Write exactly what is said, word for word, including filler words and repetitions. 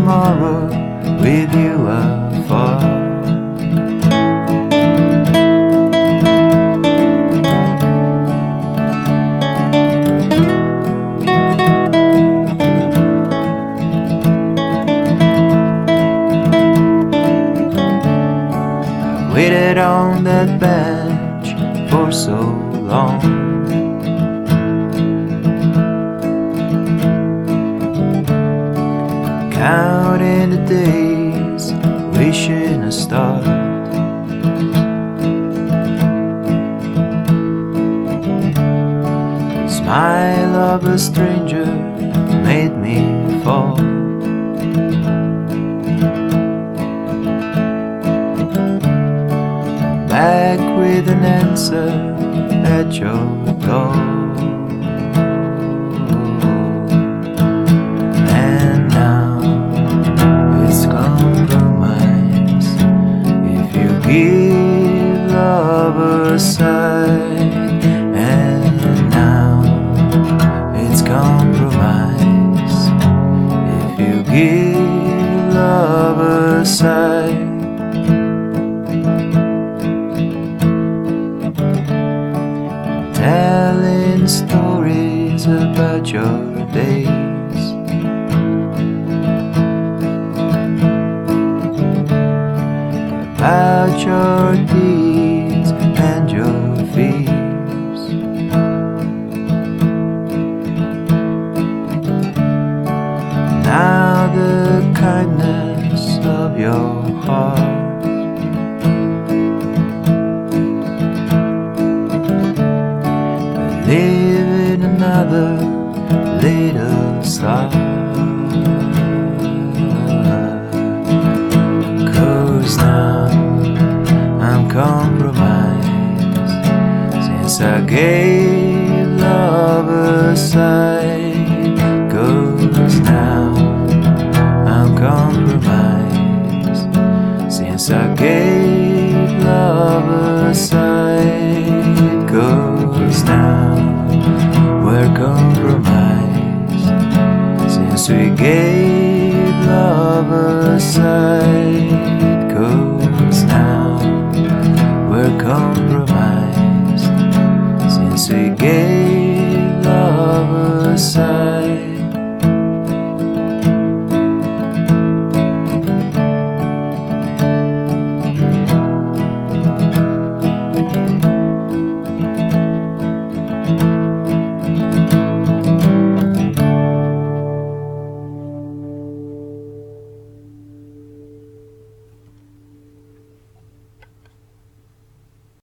tomorrow with you afar. Waited on that bench for so long, counting the days, wishing a star. The smile of a stranger made me fall. Back with an answer at your door. And now it's compromise. If you give love a sight. And now it's compromise. If you give love a sight. Telling stories about your days, about your deeds and your fears. Now the kindness of your heart. Live in another little star. Cause now I'm compromised, since I gave love a sight. Cause now I'm compromised, since I gave love a sight. Cause now we're compromised, since we gave love a sight.